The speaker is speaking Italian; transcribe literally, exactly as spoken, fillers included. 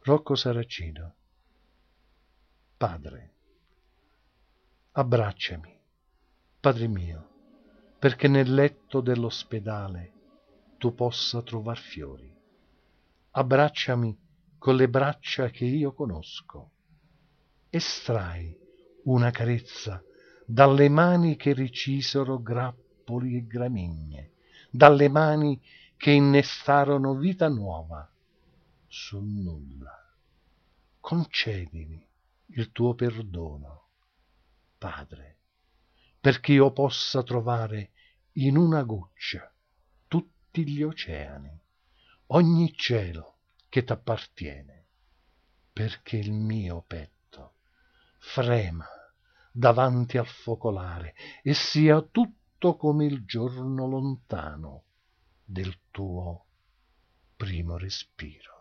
Rocco Saracino. Padre, abbracciami, Padre mio, perché nel letto dell'ospedale tu possa trovar fiori. Abbracciami con le braccia che io conosco. Estrai una carezza dalle mani che ricisero grappoli e gramigne, dalle mani che innestarono vita nuova sul nulla. Concedimi il tuo perdono, Padre, perché io possa trovare in una goccia tutti gli oceani, ogni cielo che t'appartiene, perché il mio petto frema davanti al focolare e sia tutto come il giorno lontano del tuo primo respiro.